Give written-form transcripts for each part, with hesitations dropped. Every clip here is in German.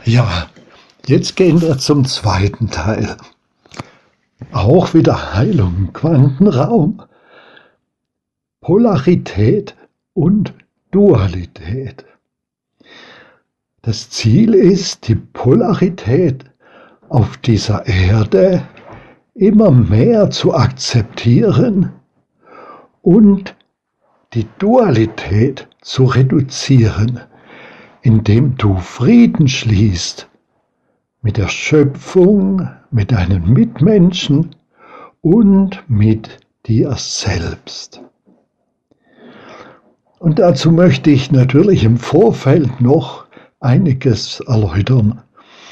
Ja, jetzt gehen wir zum zweiten Teil. Auch wieder Heilung im Quantenraum, Polarität und Dualität. Das Ziel ist, die Polarität auf dieser Erde immer mehr zu akzeptieren und die Dualität zu reduzieren, indem du Frieden schließt mit der Schöpfung, mit deinen Mitmenschen und mit dir selbst. Und dazu möchte ich natürlich im Vorfeld noch einiges erläutern.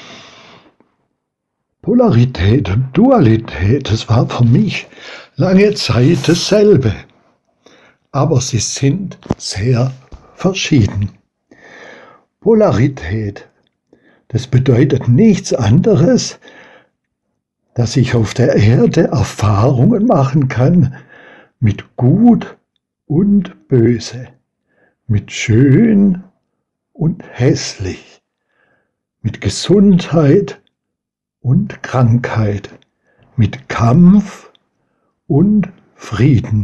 Polarität und Dualität, das war für mich lange Zeit dasselbe, aber sie sind sehr verschieden. Polarität, das bedeutet nichts anderes, dass ich auf der Erde Erfahrungen machen kann mit Gut und Böse, mit Schön und Hässlich, mit Gesundheit und Krankheit, mit Kampf und Frieden.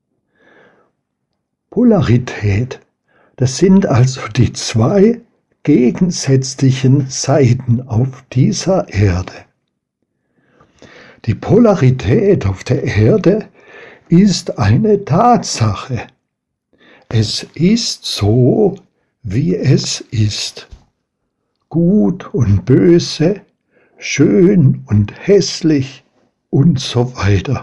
Polarität, das sind also die zwei gegensätzlichen Seiten auf dieser Erde. Die Polarität auf der Erde ist eine Tatsache. Es ist so, wie es ist. Gut und böse, schön und hässlich und so weiter.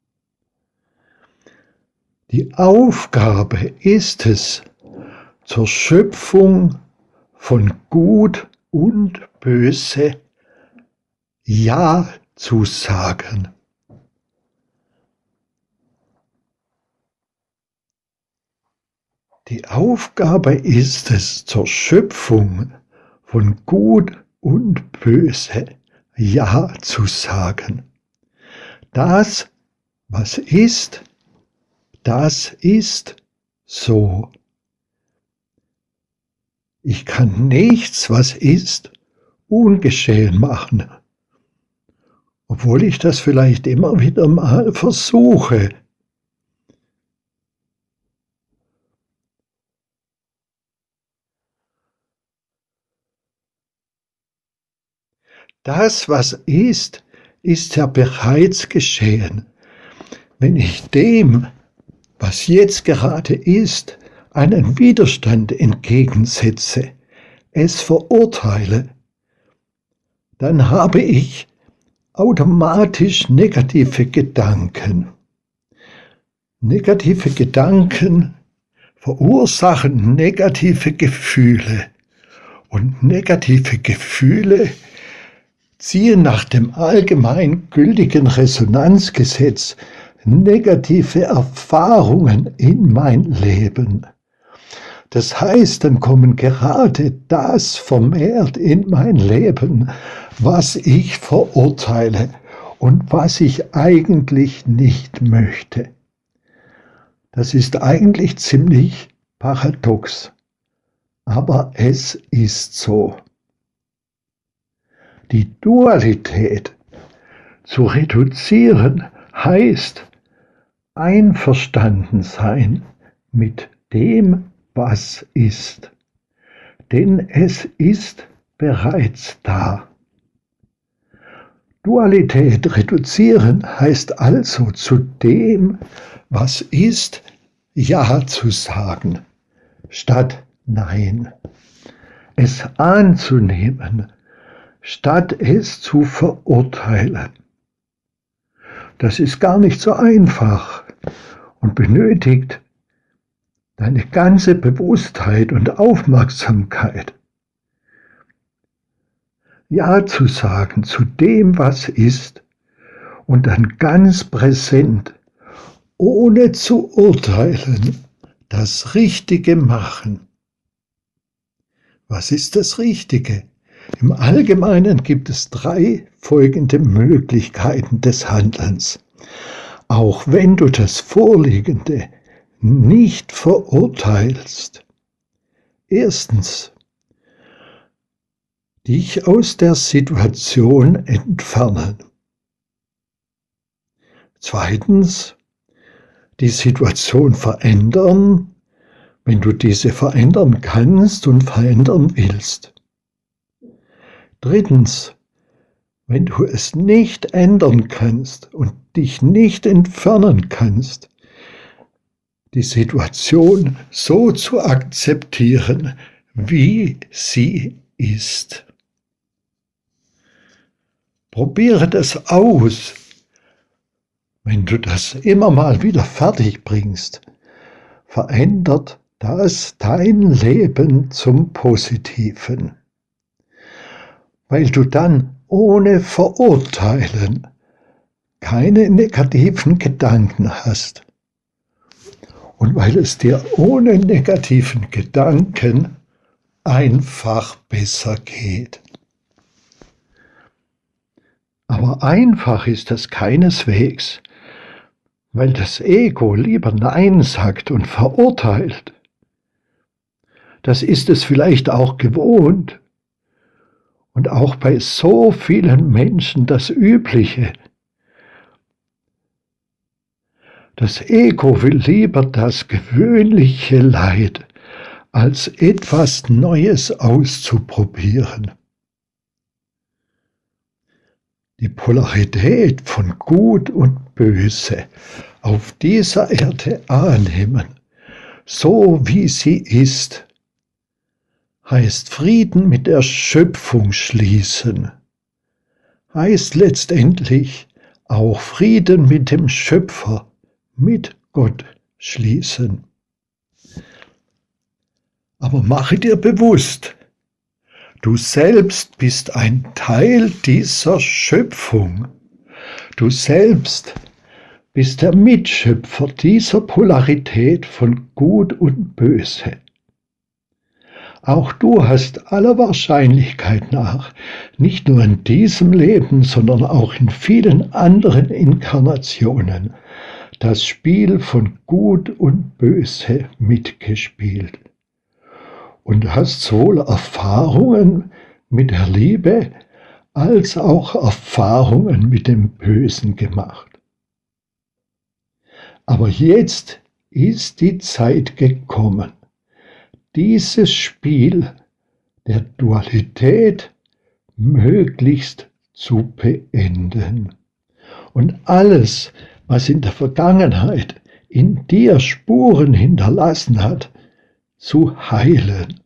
Die Aufgabe ist es, zur Schöpfung von Gut und Böse Ja zu sagen. Die Aufgabe ist es, zur Schöpfung von Gut und Böse Ja zu sagen. Das, was ist, das ist so. Ich kann nichts, was ist, ungeschehen machen, obwohl ich das vielleicht immer wieder mal versuche. Das, was ist, ist ja bereits geschehen. Wenn ich dem, was jetzt gerade ist, einen Widerstand entgegensetze, es verurteile, dann habe ich automatisch negative Gedanken. Negative Gedanken verursachen negative Gefühle und negative Gefühle ziehen nach dem allgemein gültigen Resonanzgesetz negative Erfahrungen in mein Leben. Das heißt, dann kommen gerade das vermehrt in mein Leben, was ich verurteile und was ich eigentlich nicht möchte. Das ist eigentlich ziemlich paradox, aber es ist so. Die Dualität zu reduzieren heißt einverstanden sein mit dem, was ist. Denn es ist bereits da. Dualität reduzieren heißt also zu dem, was ist, Ja zu sagen, statt Nein. Es anzunehmen, statt es zu verurteilen. Das ist gar nicht so einfach und benötigt deine ganze Bewusstheit und Aufmerksamkeit. Ja zu sagen zu dem, was ist, und dann ganz präsent, ohne zu urteilen, das Richtige machen. Was ist das Richtige? Im Allgemeinen gibt es 3 folgende Möglichkeiten des Handelns. Auch wenn du das Vorliegende nicht verurteilst. Erstens, dich aus der Situation entfernen. Zweitens, die Situation verändern, wenn du diese verändern kannst und verändern willst. Drittens, wenn du es nicht ändern kannst und dich nicht entfernen kannst, die Situation so zu akzeptieren, wie sie ist. Probiere das aus. Wenn du das immer mal wieder fertig bringst, verändert das dein Leben zum Positiven, weil du dann ohne Verurteilen keine negativen Gedanken hast und weil es dir ohne negativen Gedanken einfach besser geht. Aber einfach ist das keineswegs, weil das Ego lieber Nein sagt und verurteilt. Das ist es vielleicht auch gewohnt und auch bei so vielen Menschen das Übliche. Das Ego will lieber das gewöhnliche Leid, als etwas Neues auszuprobieren. Die Polarität von Gut und Böse auf dieser Erde annehmen, so wie sie ist, heißt Frieden mit der Schöpfung schließen, heißt letztendlich auch Frieden mit dem Schöpfer, mit Gott schließen. Aber mache dir bewusst, du selbst bist ein Teil dieser Schöpfung. Du selbst bist der Mitschöpfer dieser Polarität von Gut und Böse. Auch du hast aller Wahrscheinlichkeit nach, nicht nur in diesem Leben, sondern auch in vielen anderen Inkarnationen, das Spiel von Gut und Böse mitgespielt. Und hast sowohl Erfahrungen mit der Liebe als auch Erfahrungen mit dem Bösen gemacht. Aber jetzt ist die Zeit gekommen, dieses Spiel der Dualität möglichst zu beenden. Und alles, was in der Vergangenheit in dir Spuren hinterlassen hat, zu heilen.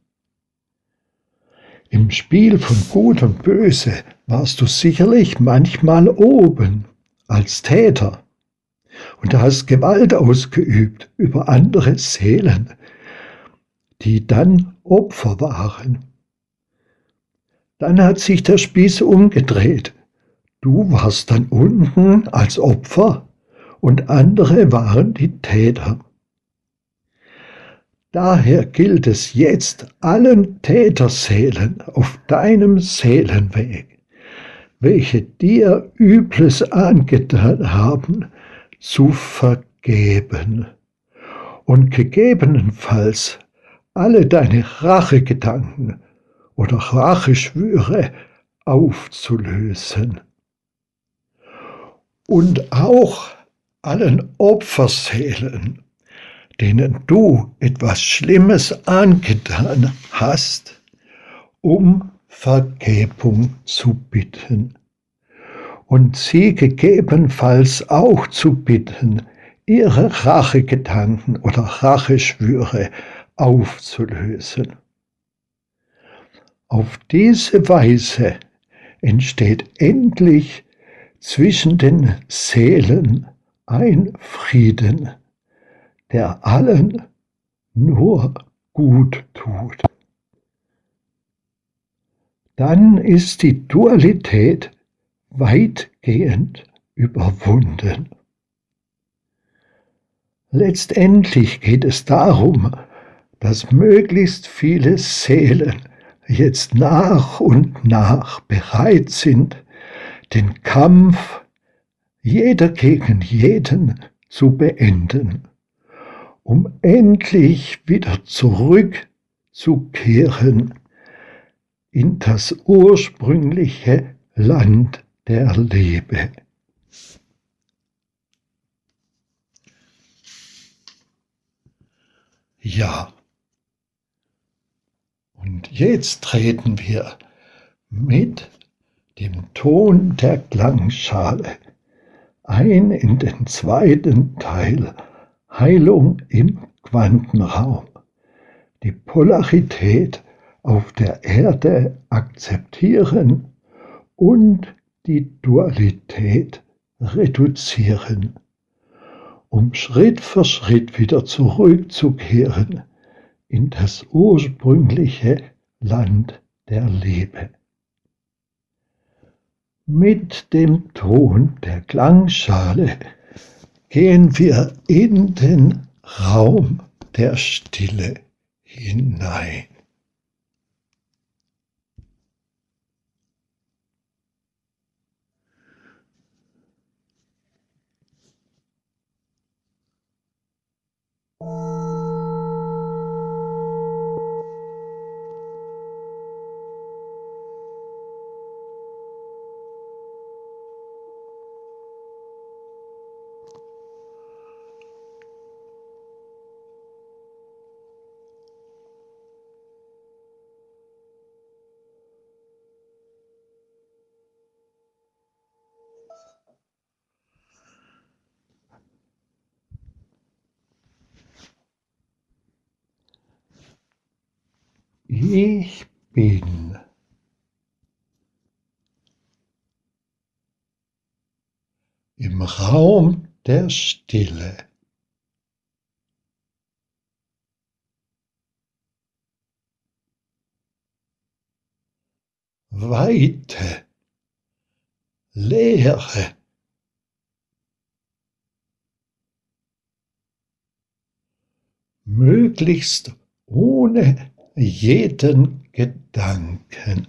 Im Spiel von Gut und Böse warst du sicherlich manchmal oben als Täter und hast Gewalt ausgeübt über andere Seelen, die dann Opfer waren. Dann hat sich der Spieß umgedreht. Du warst dann unten als Opfer und andere waren die Täter. Daher gilt es jetzt, allen Täterseelen auf deinem Seelenweg, welche dir Übles angetan haben, zu vergeben und gegebenenfalls alle deine Rachegedanken oder Racheschwüre aufzulösen. Und auch allen Opferseelen, denen du etwas Schlimmes angetan hast, um Vergebung zu bitten und sie gegebenenfalls auch zu bitten, ihre Rachegedanken oder Racheschwüre aufzulösen. Auf diese Weise entsteht endlich zwischen den Seelen ein Frieden, der allen nur gut tut. Dann ist die Dualität weitgehend überwunden. Letztendlich geht es darum, dass möglichst viele Seelen jetzt nach und nach bereit sind, den Kampf jeder gegen jeden zu beenden, um endlich wieder zurückzukehren in das ursprüngliche Land der Liebe. Ja, und jetzt treten wir mit dem Ton der Klangschale ein in den zweiten Teil Heilung im Quantenraum. Die Polarität auf der Erde akzeptieren und die Dualität reduzieren, um Schritt für Schritt wieder zurückzukehren in das ursprüngliche Land der Liebe. Mit dem Ton der Klangschale gehen wir in den Raum der Stille hinein. Ich bin im Raum der Stille. Weite, Leere, möglichst ohne jeden Gedanken.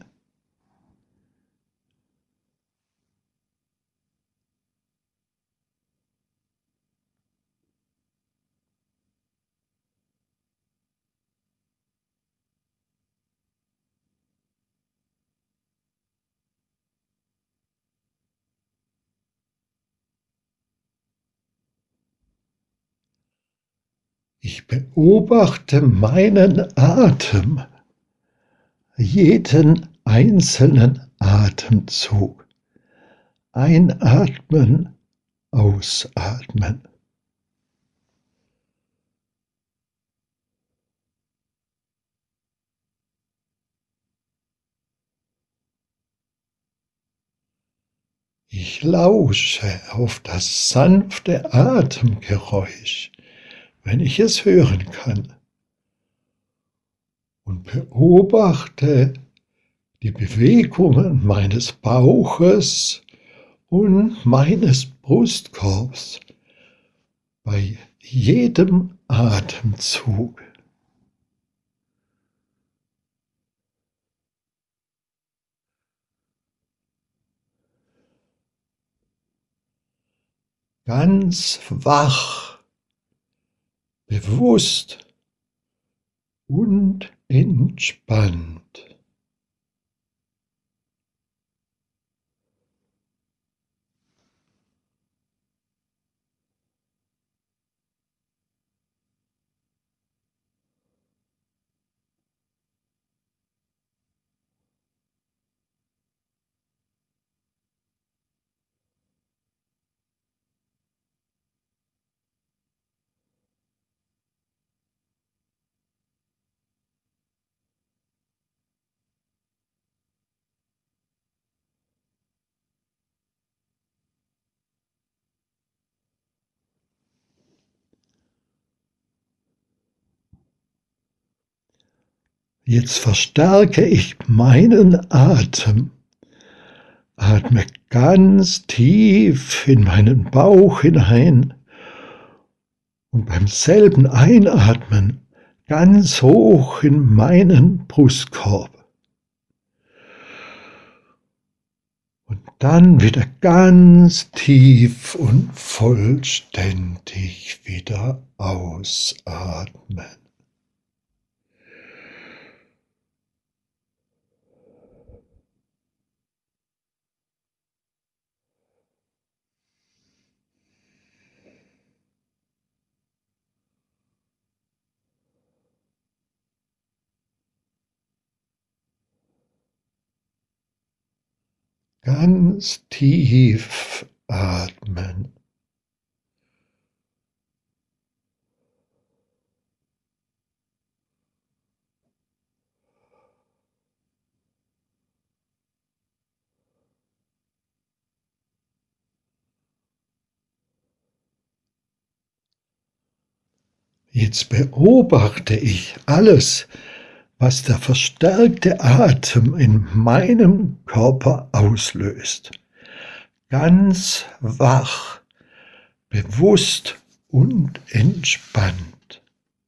Ich beobachte meinen Atem, jeden einzelnen Atemzug. Einatmen, ausatmen. Ich lausche auf das sanfte Atemgeräusch, wenn ich es hören kann, und beobachte die Bewegungen meines Bauches und meines Brustkorbs bei jedem Atemzug. Ganz wach, bewusst und entspannt. Jetzt verstärke ich meinen Atem. Atme ganz tief in meinen Bauch hinein und beim selben Einatmen ganz hoch in meinen Brustkorb. Und dann wieder ganz tief und vollständig wieder ausatmen. Ganz tief atmen. Jetzt beobachte ich alles, was der verstärkte Atem in meinem Körper auslöst. Ganz wach, bewusst und entspannt.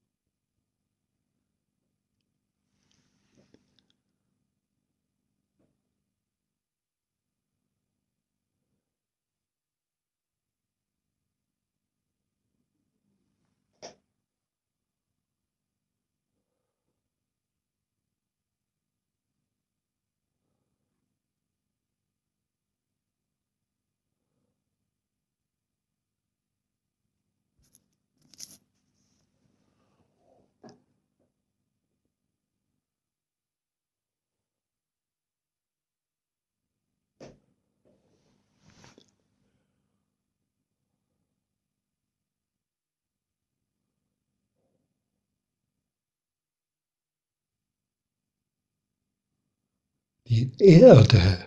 Die Erde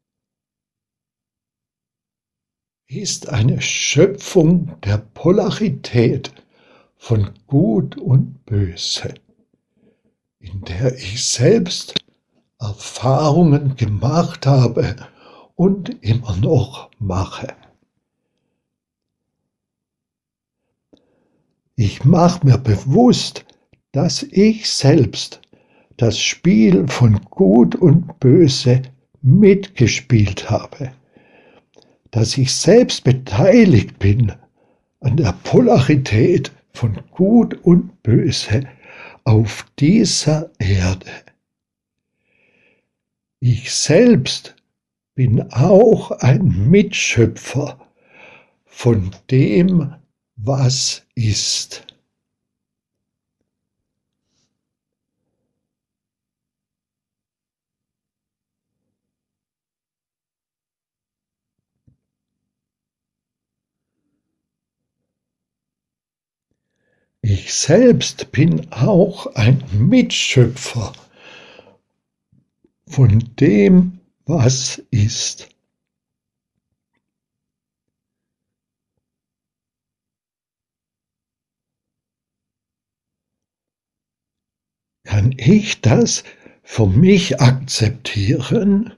ist eine Schöpfung der Polarität von Gut und Böse, in der ich selbst Erfahrungen gemacht habe und immer noch mache. Ich mache mir bewusst, dass ich selbst das Spiel von Gut und Böse mitgespielt habe, dass ich selbst beteiligt bin an der Polarität von Gut und Böse auf dieser Erde. Ich selbst bin auch ein Mitschöpfer von dem, was ist. Ich selbst bin auch ein Mitschöpfer von dem, was ist. Kann ich das für mich akzeptieren?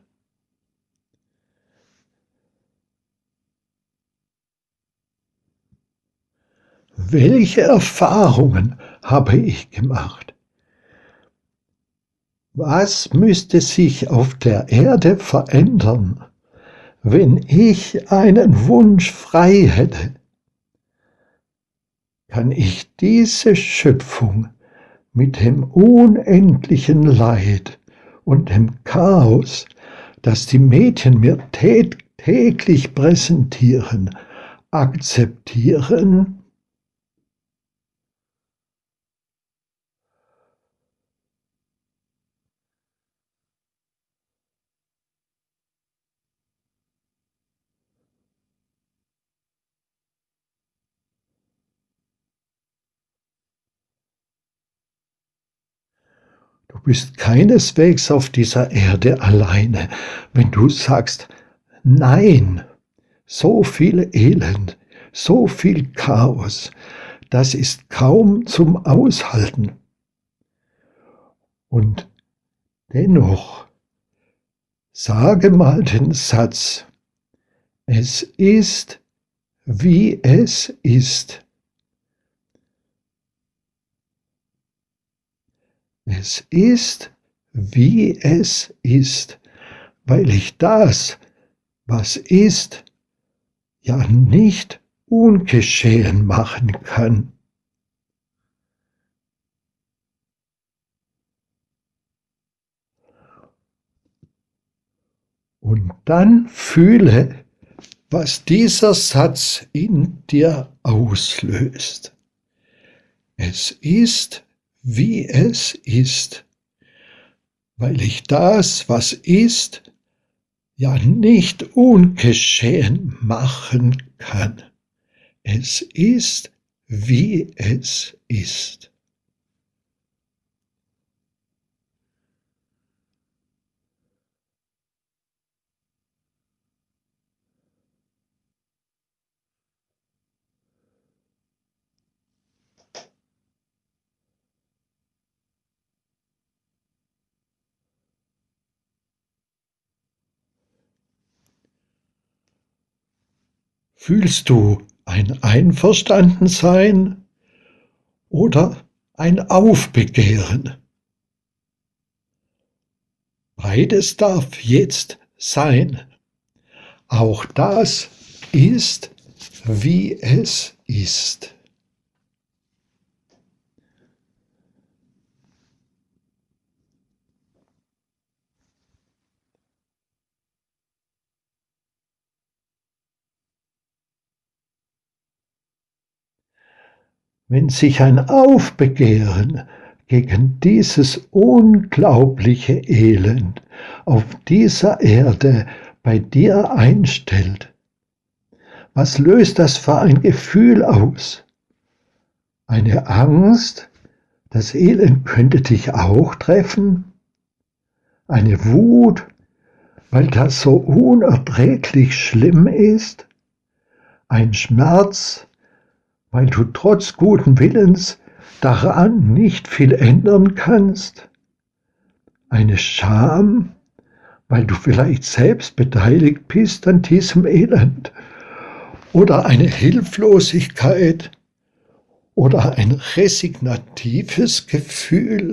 Welche Erfahrungen habe ich gemacht? Was müsste sich auf der Erde verändern, wenn ich einen Wunsch frei hätte? Kann ich diese Schöpfung mit dem unendlichen Leid und dem Chaos, das die Medien mir täglich präsentieren, akzeptieren? Du bist keineswegs auf dieser Erde alleine, wenn du sagst, nein, so viel Elend, so viel Chaos, das ist kaum zum Aushalten. Und dennoch, sage mal den Satz, es ist, wie es ist. Es ist, wie es ist, weil ich das, was ist, ja nicht ungeschehen machen kann. Und dann fühle, was dieser Satz in dir auslöst. Es ist, wie es ist, weil ich das, was ist, ja nicht ungeschehen machen kann. Es ist, wie es ist. Fühlst du ein Einverstandensein oder ein Aufbegehren? Beides darf jetzt sein. Auch das ist, wie es ist. Wenn sich ein Aufbegehren gegen dieses unglaubliche Elend auf dieser Erde bei dir einstellt, was löst das für ein Gefühl aus? Eine Angst, das Elend könnte dich auch treffen? Eine Wut, weil das so unerträglich schlimm ist? Ein Schmerz, weil du trotz guten Willens daran nicht viel ändern kannst? Eine Scham, weil du vielleicht selbst beteiligt bist an diesem Elend? Oder eine Hilflosigkeit oder ein resignatives Gefühl?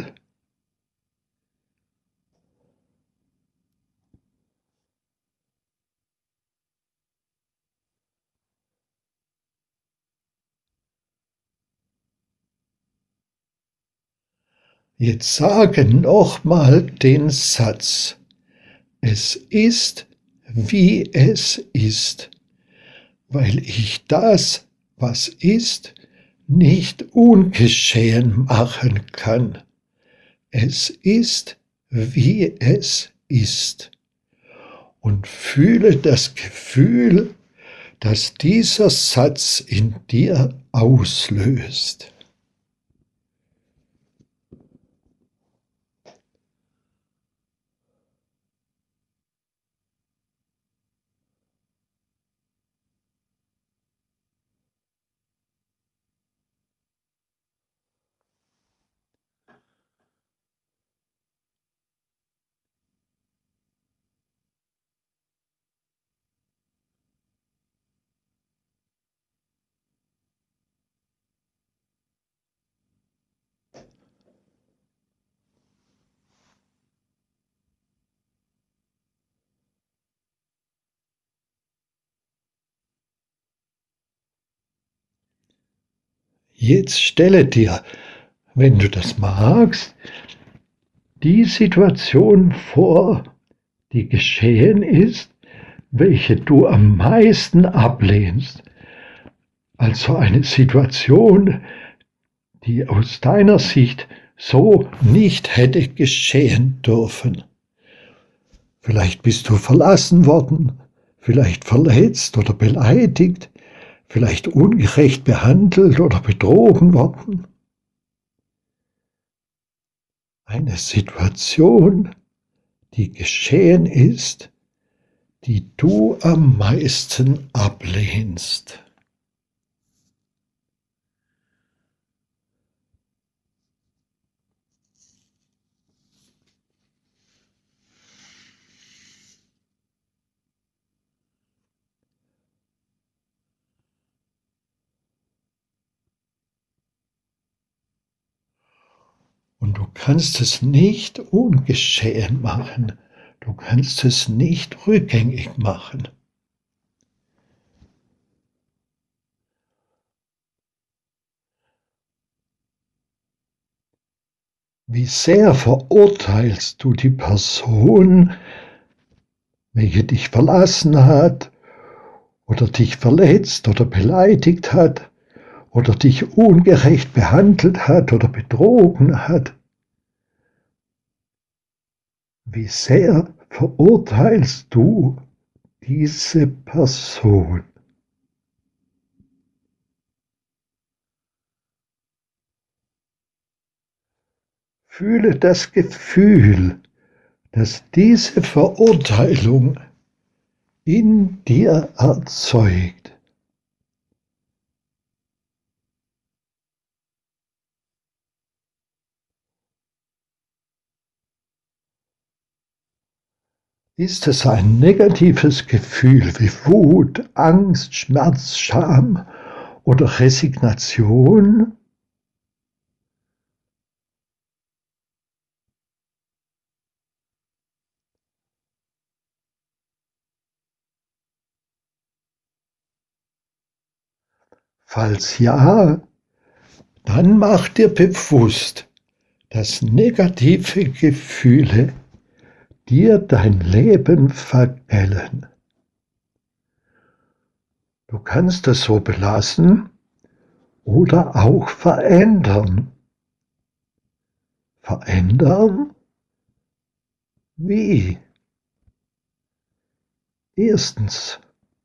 Jetzt sage nochmal den Satz. Es ist, wie es ist, weil ich das, was ist, nicht ungeschehen machen kann. Es ist, wie es ist. Und fühle das Gefühl, das dieser Satz in dir auslöst. Jetzt stelle dir, wenn du das magst, die Situation vor, die geschehen ist, welche du am meisten ablehnst. Also eine Situation, die aus deiner Sicht so nicht hätte geschehen dürfen. Vielleicht bist du verlassen worden, vielleicht verletzt oder beleidigt, vielleicht ungerecht behandelt oder betrogen worden. Eine Situation, die geschehen ist, die du am meisten ablehnst. Und du kannst es nicht ungeschehen machen. Du kannst es nicht rückgängig machen. Wie sehr verurteilst du die Person, welche dich verlassen hat oder dich verletzt oder beleidigt hat oder dich ungerecht behandelt hat oder betrogen hat? Wie sehr verurteilst du diese Person. Fühle das Gefühl, das diese Verurteilung in dir erzeugt. Ist es ein negatives Gefühl wie Wut, Angst, Schmerz, Scham oder Resignation? Falls ja, dann mach dir bewusst, dass negative Gefühle dir dein Leben vergällen. Du kannst es so belassen oder auch verändern. Verändern? Wie? Erstens,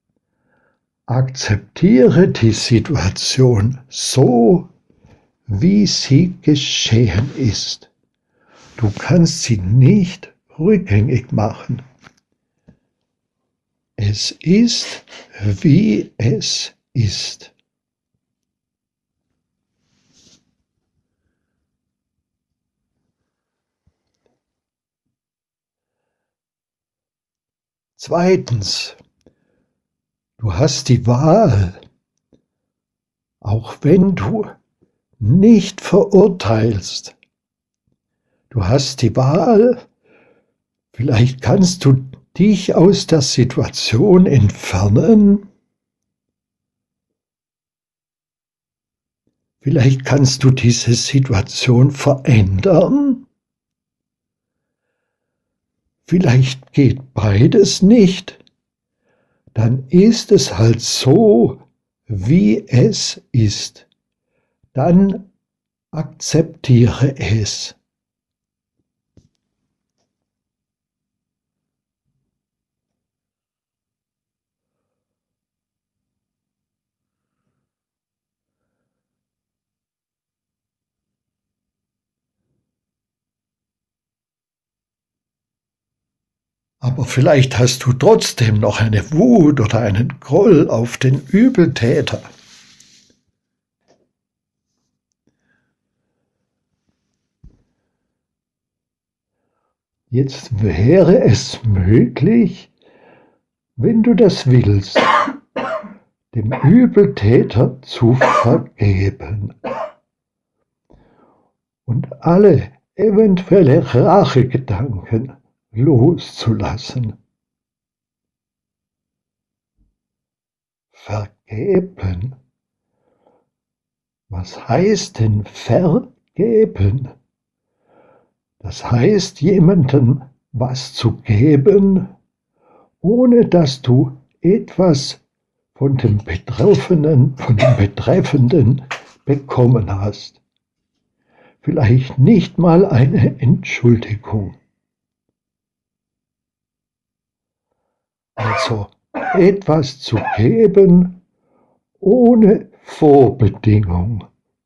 akzeptiere die Situation so, wie sie geschehen ist. Du kannst sie nicht rückgängig machen. Es ist, wie es ist. Zweitens, du hast die Wahl, auch wenn du nicht verurteilst. Du hast die Wahl, vielleicht kannst du dich aus der Situation entfernen. Vielleicht kannst du diese Situation verändern. Vielleicht geht beides nicht. Dann ist es halt so, wie es ist. Dann akzeptiere es. Aber vielleicht hast du trotzdem noch eine Wut oder einen Groll auf den Übeltäter. Jetzt wäre es möglich, wenn du das willst, dem Übeltäter zu vergeben und alle eventuelle Rachegedanken loszulassen. Vergeben? Was heißt denn vergeben? Das heißt, jemandem was zu geben, ohne dass du etwas von dem Betreffenden bekommen hast. Vielleicht nicht mal eine Entschuldigung. Also etwas zu geben ohne Vorbedingung.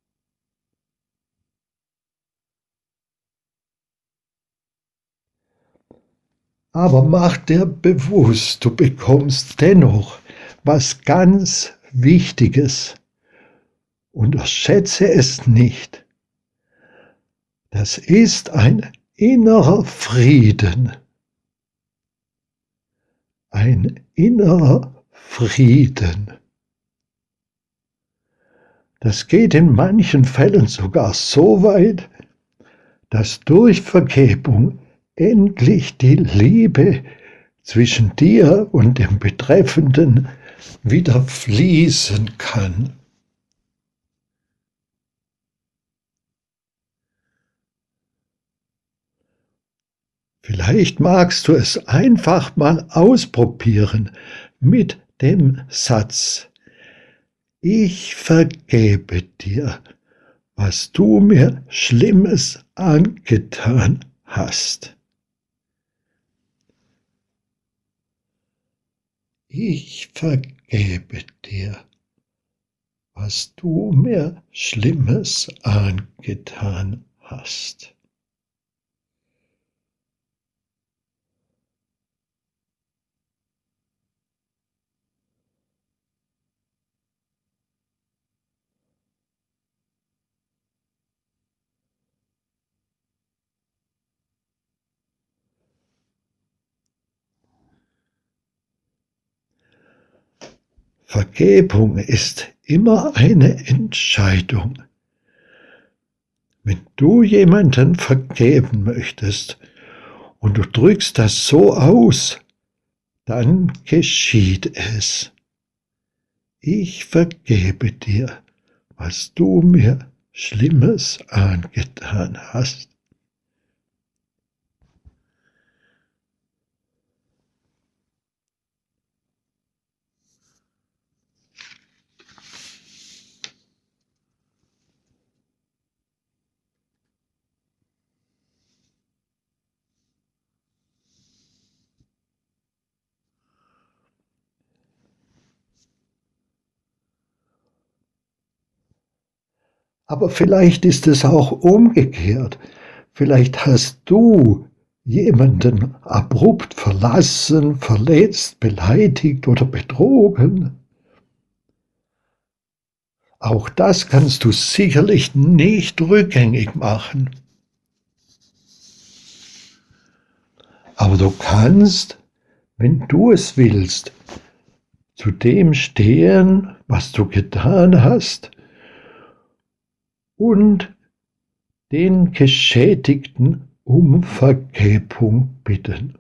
Aber mach dir bewusst, du bekommst dennoch was ganz Wichtiges. Unterschätze es nicht. Das ist ein innerer Frieden. Ein innerer Frieden. Das geht in manchen Fällen sogar so weit, dass durch Vergebung endlich die Liebe zwischen dir und dem Betreffenden wieder fließen kann. Vielleicht magst du es einfach mal ausprobieren mit dem Satz: Ich vergebe dir, was du mir Schlimmes angetan hast. Ich vergebe dir, was du mir Schlimmes angetan hast. Vergebung ist immer eine Entscheidung. Wenn du jemanden vergeben möchtest und du drückst das so aus, dann geschieht es. Ich vergebe dir, was du mir Schlimmes angetan hast. Aber vielleicht ist es auch umgekehrt. Vielleicht hast du jemanden abrupt verlassen, verletzt, beleidigt oder betrogen. Auch das kannst du sicherlich nicht rückgängig machen. Aber du kannst, wenn du es willst, zu dem stehen, was du getan hast, und den Geschädigten um Vergebung bitten.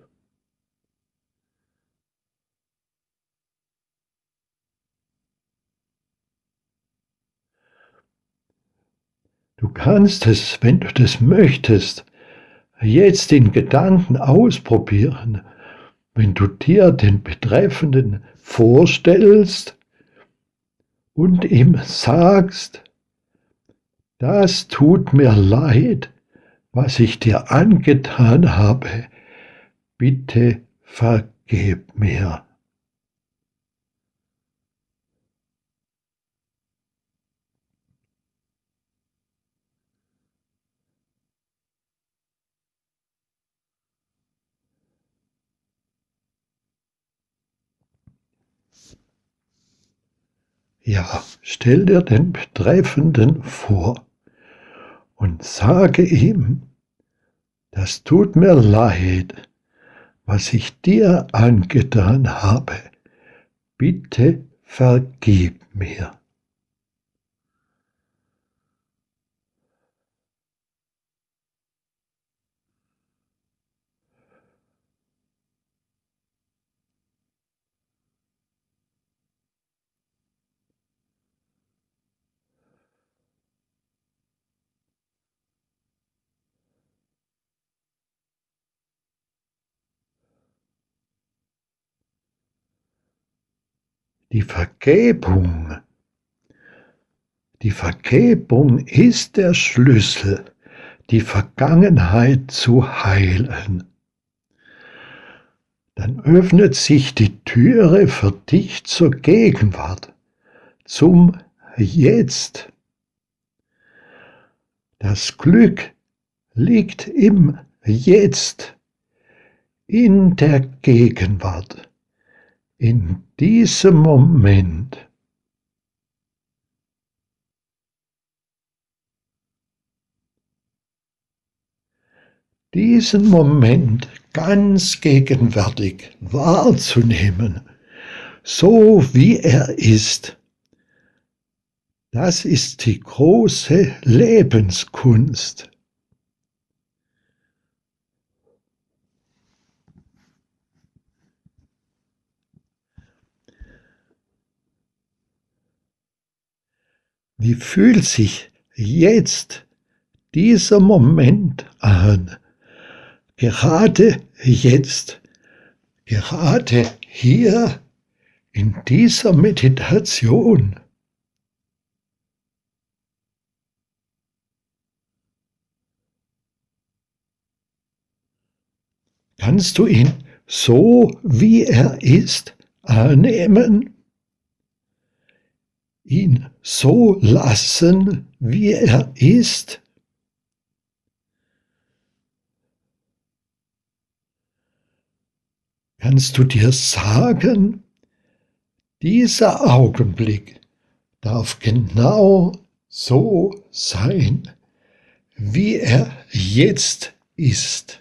Du kannst es, wenn du das möchtest, jetzt in Gedanken ausprobieren, wenn du dir den Betreffenden vorstellst und ihm sagst, das tut mir leid, was ich dir angetan habe, bitte vergib mir. Ja, stell dir den Betreffenden vor und sage ihm, das tut mir leid, was ich dir angetan habe. Bitte vergib mir. Die Vergebung, die Vergebung ist der Schlüssel, die Vergangenheit zu heilen. Dann öffnet sich die Türe für dich zur Gegenwart, zum Jetzt. Das Glück liegt im Jetzt, in der Gegenwart, in diesem Moment. Diesen Moment ganz gegenwärtig wahrzunehmen, so wie er ist, das ist die große Lebenskunst. Wie fühlt sich jetzt dieser Moment an? Gerade jetzt, gerade hier in dieser Meditation. Kannst du ihn so, wie er ist, annehmen, ihn so lassen, wie er ist? Kannst du dir sagen, dieser Augenblick darf genau so sein, wie er jetzt ist?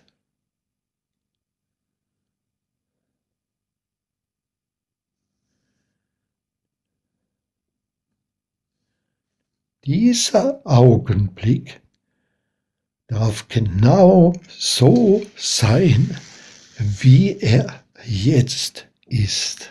Dieser Augenblick darf genau so sein, wie er jetzt ist.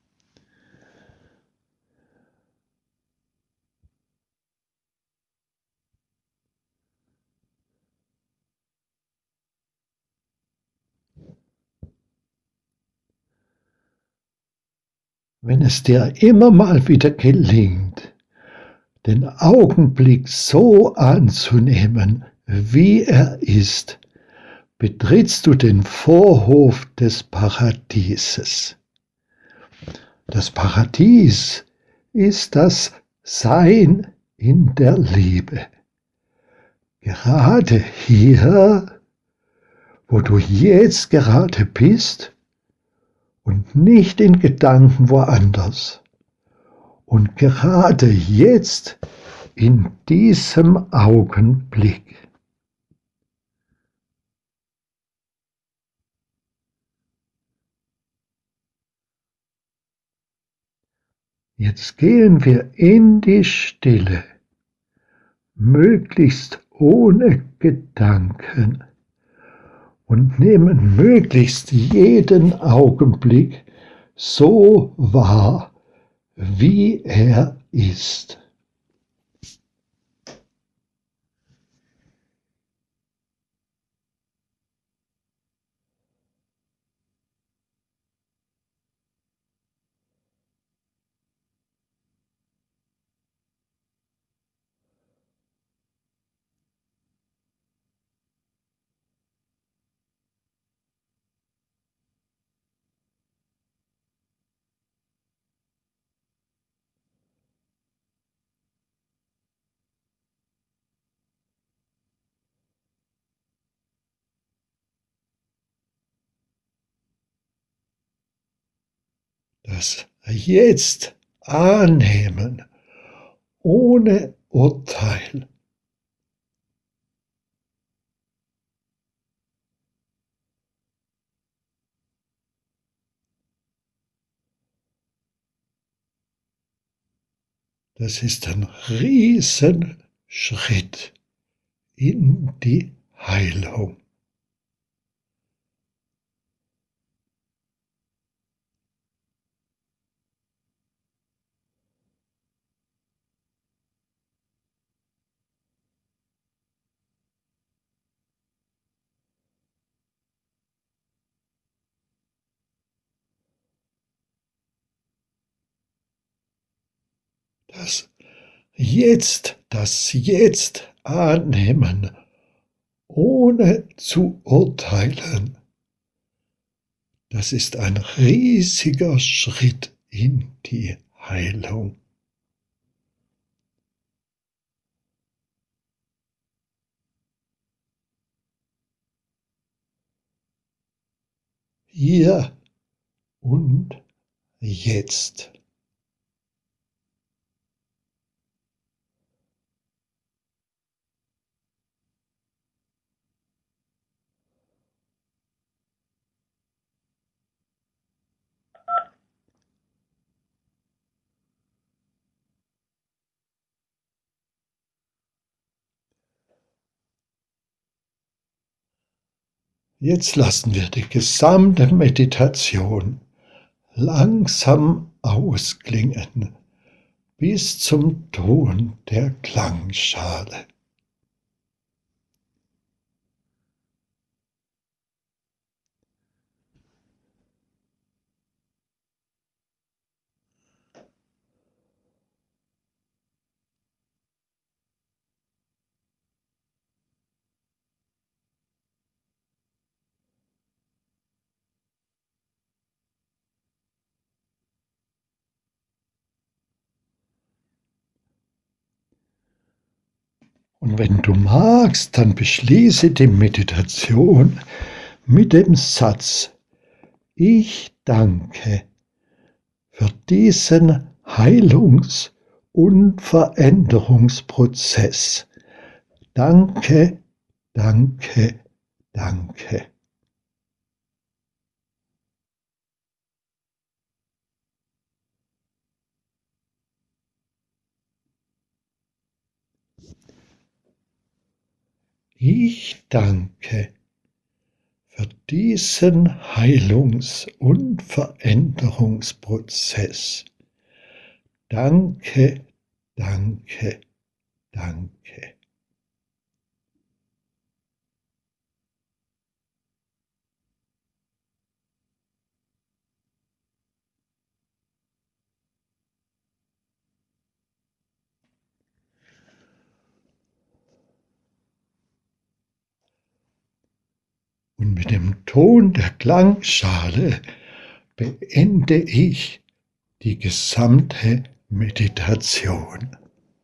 Wenn es dir immer mal wieder gelingt, den Augenblick so anzunehmen, wie er ist, betrittst du den Vorhof des Paradieses. Das Paradies ist das Sein in der Liebe. Gerade hier, wo du jetzt gerade bist und nicht in Gedanken woanders. Und gerade jetzt in diesem Augenblick. Jetzt gehen wir in die Stille, möglichst ohne Gedanken, und nehmen möglichst jeden Augenblick so wahr, wie er ist. Das Jetzt annehmen, ohne Urteil. Das ist ein Riesenschritt in die Heilung. Das Jetzt annehmen, ohne zu urteilen. Das ist ein riesiger Schritt in die Heilung. Hier und jetzt. Jetzt lassen wir die gesamte Meditation langsam ausklingen bis zum Ton der Klangschale. Und wenn du magst, dann beschließe die Meditation mit dem Satz: Ich danke für diesen Heilungs- und Veränderungsprozess. Danke, danke, danke. Ich danke für diesen Heilungs- und Veränderungsprozess. Danke, danke, danke. Und mit dem Ton der Klangschale beende ich die gesamte Meditation.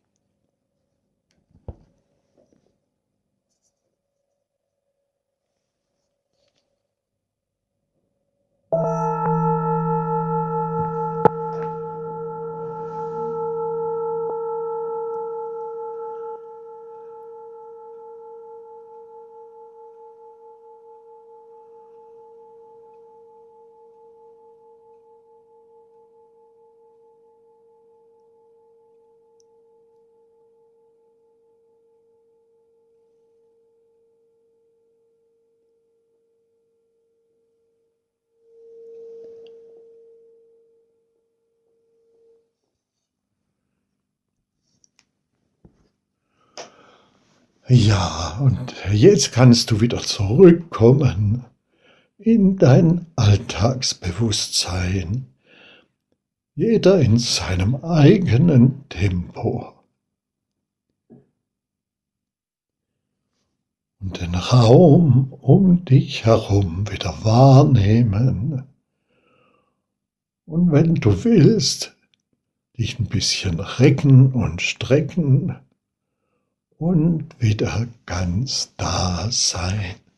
Ja, und jetzt kannst du wieder zurückkommen in dein Alltagsbewusstsein, jeder in seinem eigenen Tempo. Und den Raum um dich herum wieder wahrnehmen. Und wenn du willst, dich ein bisschen recken und strecken und wieder ganz da sein.